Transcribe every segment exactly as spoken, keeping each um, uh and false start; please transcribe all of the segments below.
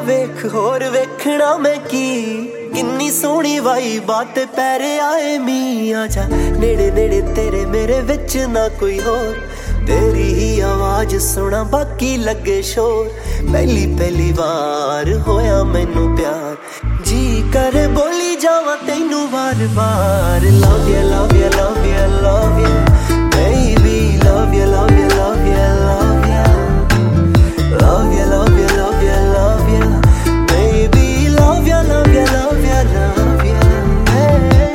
वेख होर वेखना मैं की किन्नी सोहनी वाई बात पैरे आए मी आजा नेड़े नेड़े तेरे मेरे विच ना कोई होर तेरी ही आवाज सुना बाकी लगे शोर पहली पहली बार होया मैनू प्यार जी करे बोली जावा तैनू बार बार love you love you love you love you baby love you love you love you love you love you love you love you love you baby love you love you love you love you hey.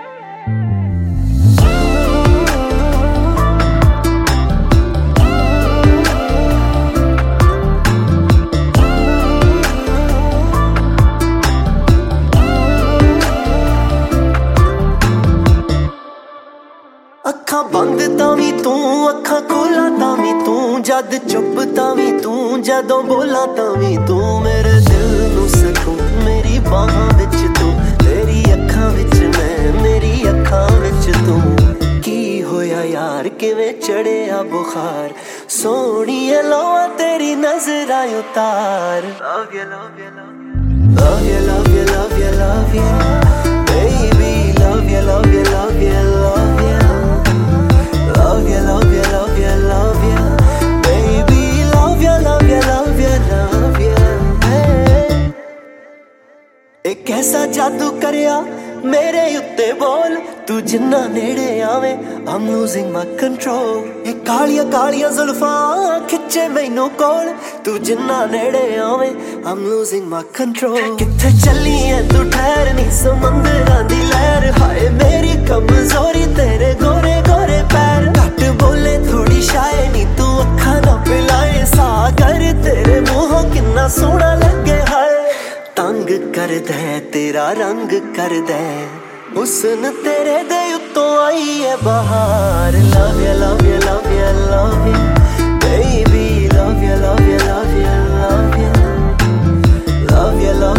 अखां बंद तां we तू अखां खोला तां we तू जद चुप तां वी तू जदों बोला तां वी तू मेरे दिल नू सकून मेरी बाहां विच तू तेरी अखां विच मैं मेरी अखां विच तू की होया यार किवें चढ़िया बुखार सोहणीए लोआ तेरी नजरां उतार love you love you love you love you love you love you baby love you love you love you love you love you love you love you love you baby love you love you love you love you hey. एक ऐसा जादू करिया मेरे उत्ते बोल तू जिन्ना नेड़े आवे I'm losing my control ये कालिया कालिया जुल्फां खिच्चे मैनू कोल तू जिन्ना नेड़े आवे I'm losing my control किथे चली है तू ठहर नी समंदरां दी लहर हाय मेरी कमजोरी तेरे गोरे गोरे पैर घट बोले थोड़ी शायनी तू अखां ना पिलाए सागर तेरे मुंहों किन्ना सोहना लगे हाय तंग कर दे तेरा रंग कर दे हुस्न तेरे दे उत्तों आई है बहार love you love you love you love you baby love you love you love you love you love you love